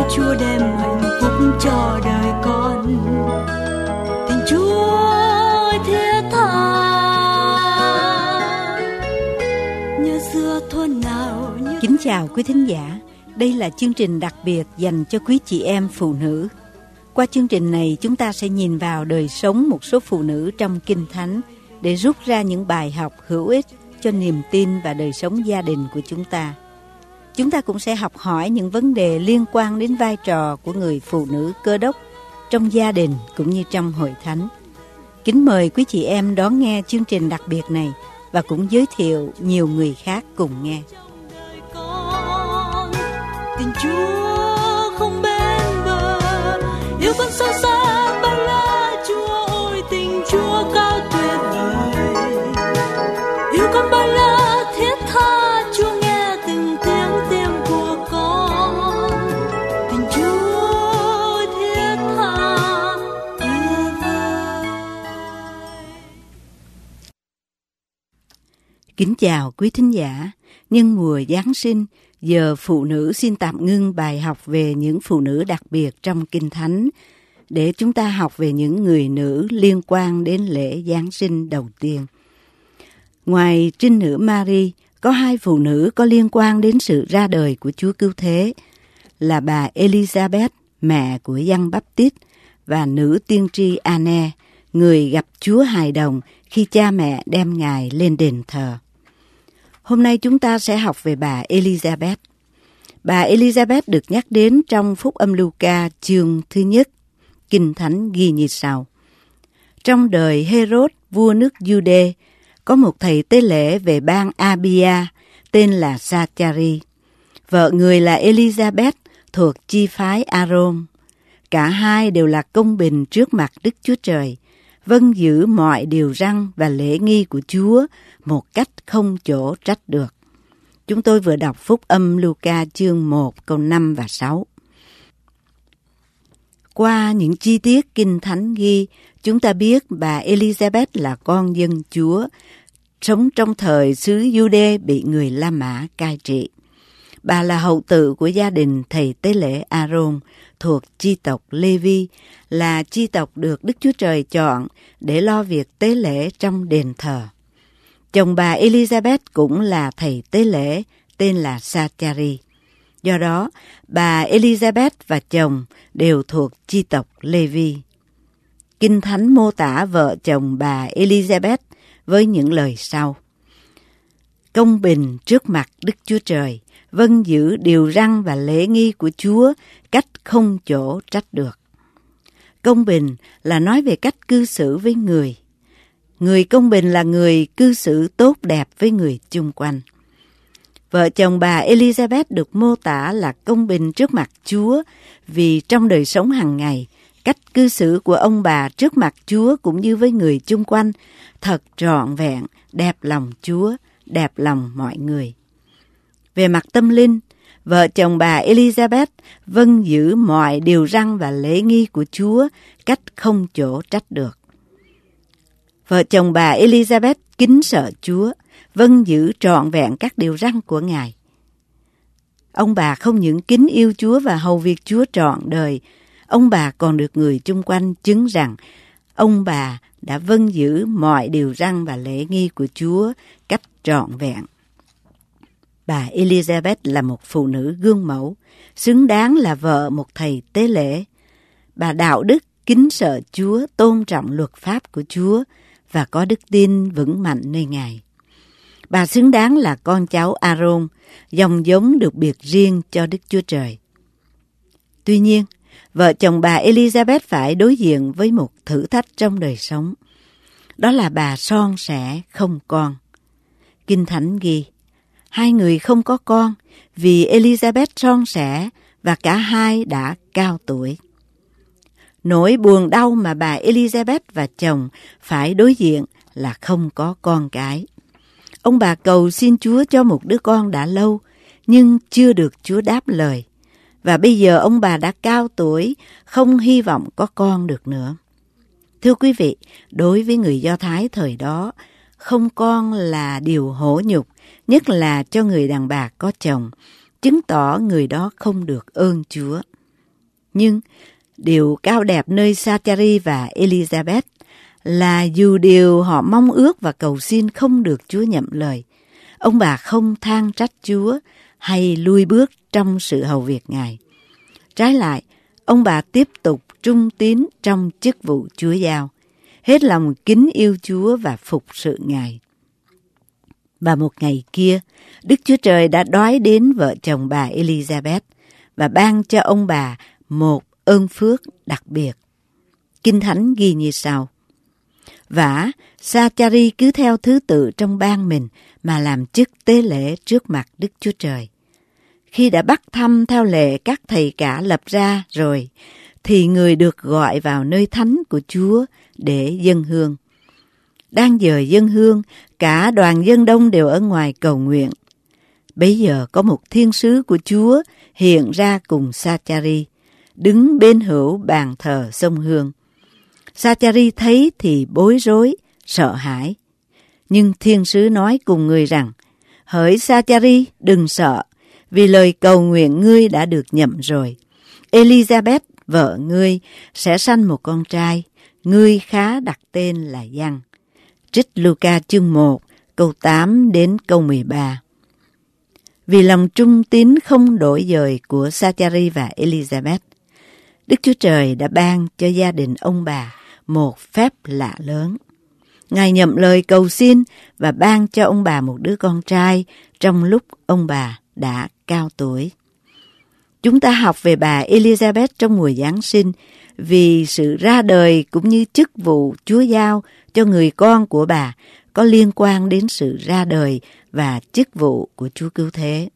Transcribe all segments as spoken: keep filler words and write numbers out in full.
Chúa đem hạnh phúc cho đời con. Tình Chúa thiết tha, nhớ xưa thôn nào nhớ... Kính chào quý thính giả, đây là chương trình đặc biệt dành cho quý chị em phụ nữ. Qua chương trình này, chúng ta sẽ nhìn vào đời sống một số phụ nữ trong Kinh Thánh để rút ra những bài học hữu ích cho niềm tin và đời sống gia đình của chúng ta. Chúng ta cũng sẽ học hỏi những vấn đề liên quan đến vai trò của người phụ nữ Cơ Đốc trong gia đình cũng như trong hội thánh. Kính mời quý chị em đón nghe chương trình đặc biệt này và cũng giới thiệu nhiều người khác cùng nghe. Tình Chúa không bên bờ, yêu con sâu xa bao la. Chúa ơi, tình Chúa cao tuyệt vời, yêu con bao la thiết tha. Chúa nghe từng tiếng tim của con. Tình Chúa thiết tha tuyệt vời. Kính chào quý thính giả. Nhân mùa Giáng sinh, giờ phụ nữ xin tạm ngưng bài học về những phụ nữ đặc biệt trong Kinh Thánh để chúng ta học về những người nữ liên quan đến lễ Giáng sinh đầu tiên. Ngoài trinh nữ Mary, có hai phụ nữ có liên quan đến sự ra đời của Chúa Cứu Thế là bà Elizabeth, mẹ của Giăng Báp-tít, và nữ tiên tri Anne, người gặp Chúa hài đồng khi cha mẹ đem Ngài lên đền thờ. Hôm nay chúng ta sẽ học về bà Elizabeth. Bà Elizabeth được nhắc đến trong Phúc Âm Luca chương thứ nhất. Kinh Thánh ghi như sau: trong đời Herod, vua nước Giu-đê, có một thầy tế lễ về bang Abia tên là Sa-cha-ri. Vợ người là Elizabeth thuộc chi phái A-rôn. Cả hai đều là công bình trước mặt Đức Chúa Trời, vâng giữ mọi điều răn và lễ nghi của Chúa một cách không chỗ trách được. Chúng tôi vừa đọc Phúc Âm Luca chương một câu năm và sáu. Qua những chi tiết Kinh Thánh ghi, chúng ta biết bà Elizabeth là con dân Chúa, sống trong thời xứ Giu-đê bị người La Mã cai trị. Bà là hậu tự của gia đình thầy tế lễ A-rôn thuộc chi tộc Lê-vi, là chi tộc được Đức Chúa Trời chọn để lo việc tế lễ trong đền thờ. Chồng bà Elizabeth cũng là thầy tế lễ tên là Sa-cha-ri. Do đó, bà Elizabeth và chồng đều thuộc chi tộc Lê-vi. Kinh Thánh mô tả vợ chồng bà Elizabeth với những lời sau: công bình trước mặt Đức Chúa Trời, vâng giữ điều răn và lễ nghi của Chúa cách không chỗ trách được. Công bình là nói về cách cư xử với người. Người công bình là người cư xử tốt đẹp với người chung quanh. Vợ chồng bà Elizabeth được mô tả là công bình trước mặt Chúa vì trong đời sống hàng ngày, cách cư xử của ông bà trước mặt Chúa cũng như với người chung quanh thật trọn vẹn, đẹp lòng Chúa, đẹp lòng mọi người. Về mặt tâm linh, vợ chồng bà Elizabeth vâng giữ mọi điều răn và lễ nghi của Chúa cách không chỗ trách được. Vợ chồng bà Elizabeth kính sợ Chúa, vâng giữ trọn vẹn các điều răn của Ngài. Ông bà không những kính yêu Chúa và hầu việc Chúa trọn đời, ông bà còn được người chung quanh chứng rằng ông bà đã vâng giữ mọi điều răn và lễ nghi của Chúa cách trọn vẹn. Bà Elizabeth là một phụ nữ gương mẫu, xứng đáng là vợ một thầy tế lễ. Bà đạo đức, kính sợ Chúa, tôn trọng luật pháp của Chúa và có đức tin vững mạnh nơi Ngài. Bà xứng đáng là con cháu A-rôn, dòng giống được biệt riêng cho Đức Chúa Trời. Tuy nhiên, vợ chồng bà Elizabeth phải đối diện với một thử thách trong đời sống. Đó là bà son sẻ không con. Kinh Thánh ghi, hai người không có con vì Elizabeth son sẻ và cả hai đã cao tuổi. Nỗi buồn đau mà bà Elizabeth và chồng phải đối diện là không có con cái. Ông bà cầu xin Chúa cho một đứa con đã lâu, nhưng chưa được Chúa đáp lời. Và bây giờ ông bà đã cao tuổi, không hy vọng có con được nữa. Thưa quý vị, đối với người Do Thái thời đó, không con là điều hổ nhục, nhất là cho người đàn bà có chồng, chứng tỏ người đó không được ơn Chúa. Nhưng điều cao đẹp nơi Zachary và Elizabeth là dù điều họ mong ước và cầu xin không được Chúa nhậm lời, ông bà không than trách Chúa hay lui bước trong sự hầu việc Ngài. Trái lại, ông bà tiếp tục trung tín trong chức vụ Chúa giao, hết lòng kính yêu Chúa và phục sự Ngài. Và một ngày kia, Đức Chúa Trời đã đói đến vợ chồng bà Elizabeth và ban cho ông bà một ơn phước đặc biệt. Kinh Thánh ghi như sau: Vả, Zachary cứ theo thứ tự trong bang mình mà làm chức tế lễ trước mặt Đức Chúa Trời. Khi đã bắt thăm theo lệ các thầy cả lập ra rồi, thì người được gọi vào nơi thánh của Chúa để dâng hương. Đang giờ dâng hương, cả đoàn dân đông đều ở ngoài cầu nguyện. Bấy giờ có một thiên sứ của Chúa hiện ra cùng Zachary, đứng bên hữu bàn thờ xông hương. Zachary thấy thì bối rối, sợ hãi. Nhưng thiên sứ nói cùng người rằng: Hỡi Zachary, đừng sợ, vì lời cầu nguyện ngươi đã được nhậm rồi. Elizabeth, vợ ngươi, sẽ sanh một con trai, ngươi khá đặt tên là Giăng. Trích Luca chương một, câu tám đến câu mười ba. Vì lòng trung tín không đổi dời của Zachary và Elizabeth, Đức Chúa Trời đã ban cho gia đình ông bà một phép lạ lớn. Ngài nhậm lời cầu xin và ban cho ông bà một đứa con trai trong lúc ông bà đã cao tuổi. Chúng ta học về bà Elizabeth trong mùa Giáng sinh vì sự ra đời cũng như chức vụ Chúa giao cho người con của bà có liên quan đến sự ra đời và chức vụ của Chúa Cứu Thế.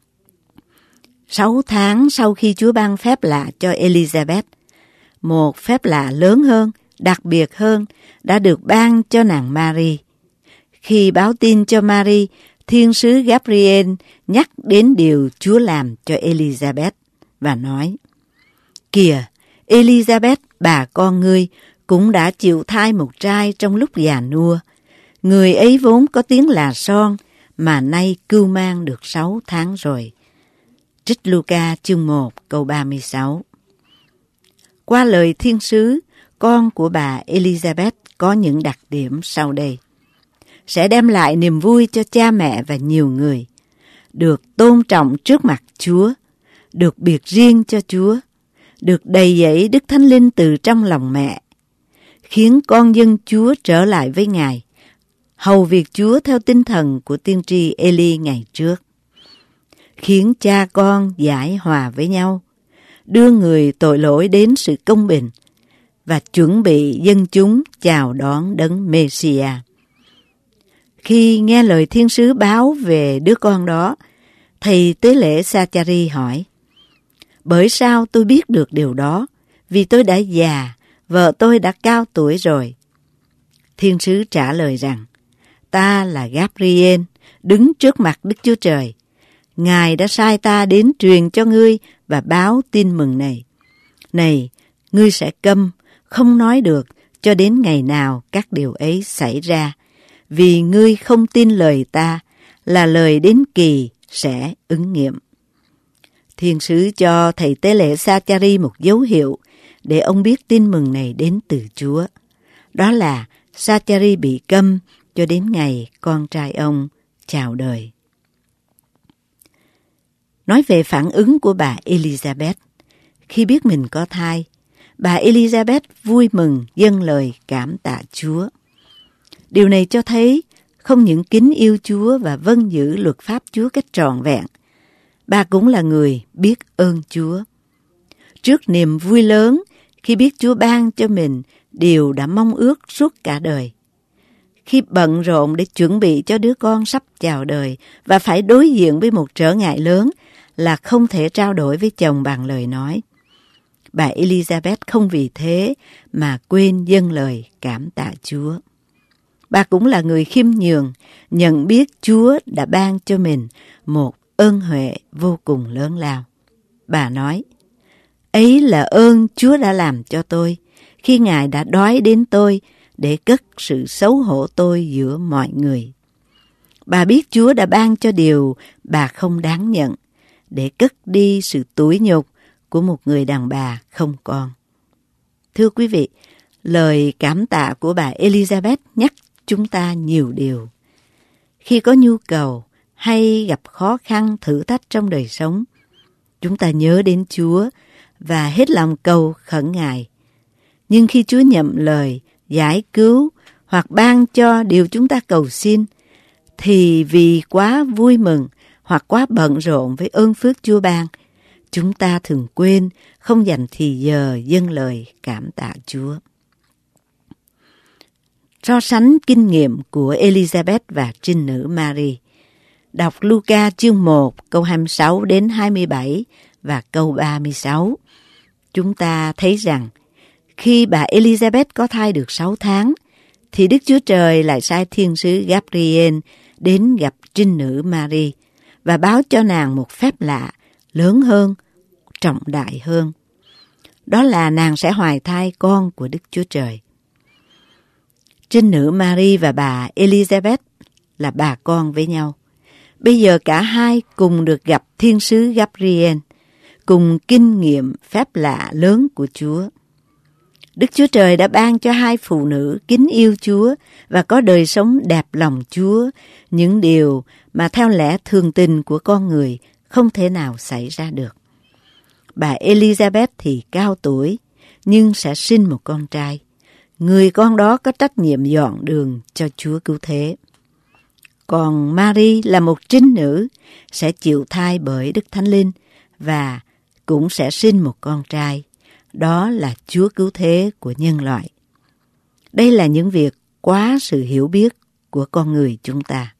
Sáu tháng sau khi Chúa ban phép lạ cho Elizabeth, một phép lạ lớn hơn, đặc biệt hơn đã được ban cho nàng Mary. Khi báo tin cho Mary, thiên sứ Gabriel nhắc đến điều Chúa làm cho Elizabeth và nói: Kìa, Elizabeth, bà con ngươi, cũng đã chịu thai một trai trong lúc già nua. Người ấy vốn có tiếng là son, mà nay cưu mang được sáu tháng rồi. Trích Luca chương một câu ba mươi sáu. Qua lời thiên sứ, con của bà Elizabeth có những đặc điểm sau đây: sẽ đem lại niềm vui cho cha mẹ và nhiều người, được tôn trọng trước mặt Chúa, được biệt riêng cho Chúa, được đầy dẫy Đức Thánh Linh từ trong lòng mẹ, khiến con dân Chúa trở lại với Ngài, hầu việc Chúa theo tinh thần của tiên tri Eli ngày trước, khiến cha con giải hòa với nhau, đưa người tội lỗi đến sự công bình và chuẩn bị dân chúng chào đón đấng Mê-si-a. Khi nghe lời thiên sứ báo về đứa con đó, thầy tế lễ Zachary hỏi: Bởi sao tôi biết được điều đó? Vì tôi đã già, vợ tôi đã cao tuổi rồi. Thiên sứ trả lời rằng: Ta là Gabriel, đứng trước mặt Đức Chúa Trời. Ngài đã sai ta đến truyền cho ngươi và báo tin mừng này. Này, ngươi sẽ câm, không nói được cho đến ngày nào các điều ấy xảy ra, vì ngươi không tin lời ta, là lời đến kỳ sẽ ứng nghiệm. Thiên sứ cho thầy tế lễ Zachary một dấu hiệu để ông biết tin mừng này đến từ Chúa. Đó là Zachary bị câm cho đến ngày con trai ông chào đời. Nói về phản ứng của bà Elizabeth, khi biết mình có thai, bà Elizabeth vui mừng dâng lời cảm tạ Chúa. Điều này cho thấy không những kính yêu Chúa và vâng giữ luật pháp Chúa cách trọn vẹn, bà cũng là người biết ơn Chúa. Trước niềm vui lớn khi biết Chúa ban cho mình điều đã mong ước suốt cả đời, khi bận rộn để chuẩn bị cho đứa con sắp chào đời và phải đối diện với một trở ngại lớn là không thể trao đổi với chồng bằng lời nói, bà Elizabeth không vì thế mà quên dâng lời cảm tạ Chúa. Bà cũng là người khiêm nhường, nhận biết Chúa đã ban cho mình một ơn huệ vô cùng lớn lao. Bà nói: Ấy là ơn Chúa đã làm cho tôi, khi Ngài đã đói đến tôi để cất sự xấu hổ tôi giữa mọi người. Bà biết Chúa đã ban cho điều bà không đáng nhận, để cất đi sự tủi nhục của một người đàn bà không con. Thưa quý vị, lời cảm tạ của bà Elizabeth nhắc chúng ta nhiều điều. Khi có nhu cầu hay gặp khó khăn thử thách trong đời sống, chúng ta nhớ đến Chúa và hết lòng cầu khẩn Ngài. Nhưng khi Chúa nhậm lời, giải cứu hoặc ban cho điều chúng ta cầu xin, thì vì quá vui mừng hoặc quá bận rộn với ơn phước Chúa ban, chúng ta thường quên không dành thì giờ dâng lời cảm tạ Chúa. So sánh kinh nghiệm của Elizabeth và trinh nữ Mary. Đọc Luca chương một câu hai mươi sáu đến hai mươi bảy và câu ba mươi sáu. Chúng ta thấy rằng khi bà Elizabeth có thai được sáu tháng, thì Đức Chúa Trời lại sai thiên sứ Gabriel đến gặp trinh nữ Mary và báo cho nàng một phép lạ lớn hơn, trọng đại hơn. Đó là nàng sẽ hoài thai con của Đức Chúa Trời. Trinh nữ Mary và bà Elizabeth là bà con với nhau. Bây giờ cả hai cùng được gặp thiên sứ Gabriel, cùng kinh nghiệm phép lạ lớn của Chúa. Đức Chúa Trời đã ban cho hai phụ nữ kính yêu Chúa và có đời sống đẹp lòng Chúa, những điều mà theo lẽ thường tình của con người không thể nào xảy ra được. Bà Elizabeth thì cao tuổi, nhưng sẽ sinh một con trai. Người con đó có trách nhiệm dọn đường cho Chúa cứu thế. Còn Mary là một trinh nữ, sẽ chịu thai bởi Đức Thánh Linh và cũng sẽ sinh một con trai. Đó là Chúa cứu thế của nhân loại. Đây là những việc quá sự hiểu biết của con người chúng ta.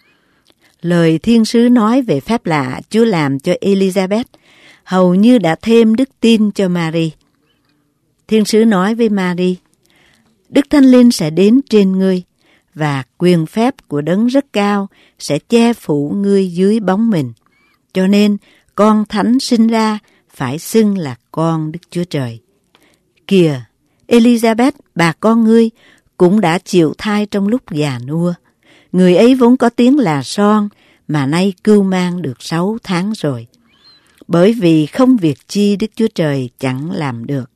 Lời thiên sứ nói về phép lạ Chúa làm cho Elizabeth hầu như đã thêm đức tin cho Mary. Thiên sứ nói với Mary, Đức Thánh Linh sẽ đến trên ngươi và quyền phép của Đấng rất cao sẽ che phủ ngươi dưới bóng mình. Cho nên con thánh sinh ra phải xưng là con Đức Chúa Trời. Kìa, Elizabeth, bà con ngươi, cũng đã chịu thai trong lúc già nua. Người ấy vốn có tiếng là son, mà nay cưu mang được sáu tháng rồi. Bởi vì không việc chi Đức Chúa Trời chẳng làm được.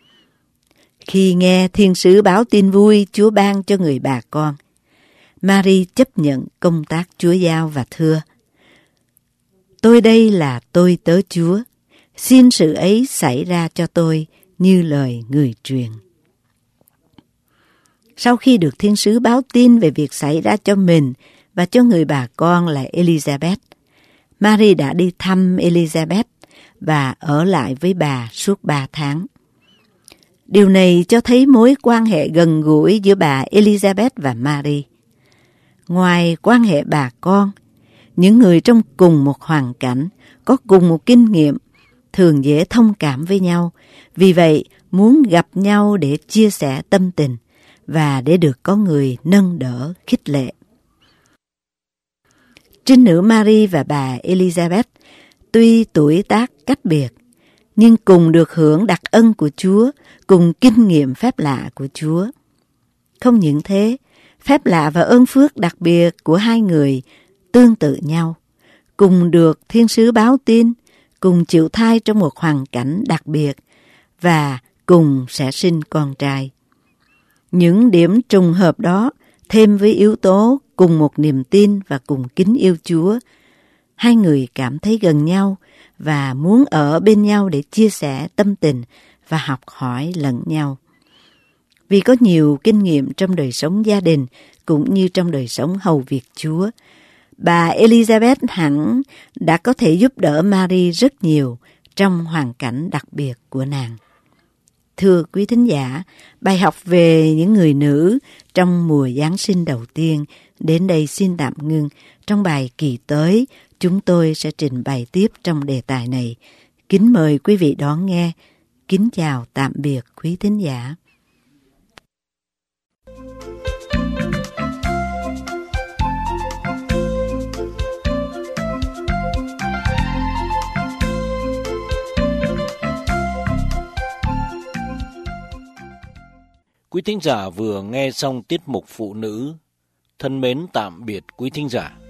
Khi nghe thiên sứ báo tin vui Chúa ban cho người bà con, Mary chấp nhận công tác Chúa giao và thưa, tôi đây là tôi tớ Chúa, xin sự ấy xảy ra cho tôi như lời người truyền. Sau khi được thiên sứ báo tin về việc xảy ra cho mình và cho người bà con là Elizabeth, Mary đã đi thăm Elizabeth và ở lại với bà suốt ba tháng. Điều này cho thấy mối quan hệ gần gũi giữa bà Elizabeth và Mary. Ngoài quan hệ bà con, những người trong cùng một hoàn cảnh, có cùng một kinh nghiệm, thường dễ thông cảm với nhau, vì vậy muốn gặp nhau để chia sẻ tâm tình và để được có người nâng đỡ, khích lệ. Trinh nữ Mary và bà Elizabeth tuy tuổi tác cách biệt, nhưng cùng được hưởng đặc ân của Chúa, cùng kinh nghiệm phép lạ của Chúa. Không những thế, phép lạ và ơn phước đặc biệt của hai người tương tự nhau, cùng được thiên sứ báo tin, cùng chịu thai trong một hoàn cảnh đặc biệt và cùng sẽ sinh con trai. Những điểm trùng hợp đó thêm với yếu tố cùng một niềm tin và cùng kính yêu Chúa, hai người cảm thấy gần nhau và muốn ở bên nhau để chia sẻ tâm tình và học hỏi lẫn nhau. Vì có nhiều kinh nghiệm trong đời sống gia đình cũng như trong đời sống hầu việc Chúa, bà Elizabeth hẳn đã có thể giúp đỡ Mary rất nhiều trong hoàn cảnh đặc biệt của nàng. Thưa quý thính giả, bài học về những người nữ trong mùa Giáng sinh đầu tiên đến đây xin tạm ngưng. Trong bài kỳ tới, chúng tôi sẽ trình bày tiếp trong đề tài này. Kính mời quý vị đón nghe. Kính chào tạm biệt quý thính giả. Quý thính giả vừa nghe xong tiết mục Phụ nữ. Thân mến tạm biệt quý thính giả.